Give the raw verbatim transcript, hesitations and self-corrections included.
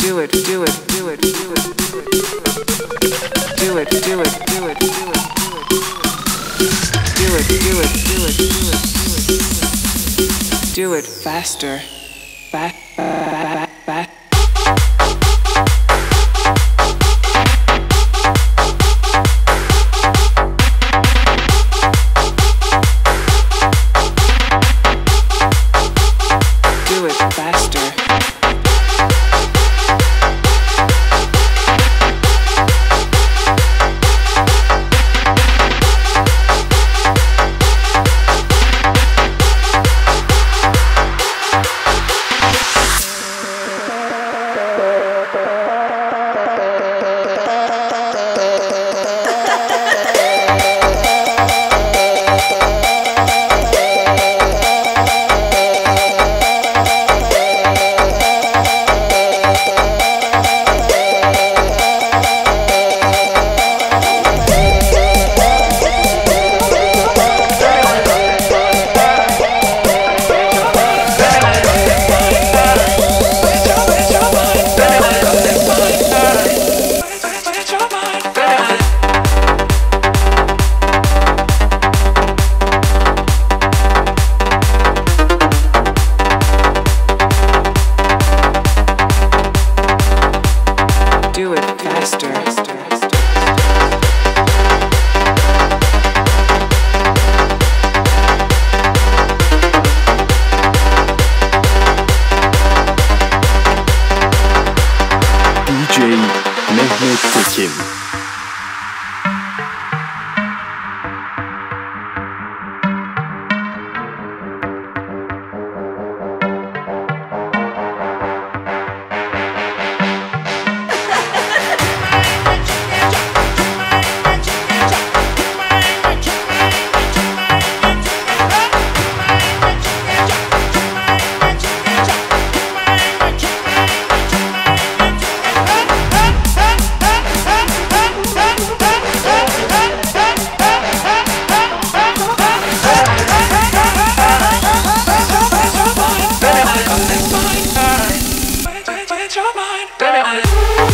do it, do it, do it, do it, do it, do it, do it, do it, do it, do it, do it, do it, do it, do it faster, fast, fast, fast. Do it faster. Do it faster. D J Mehmet Tekin. Baby,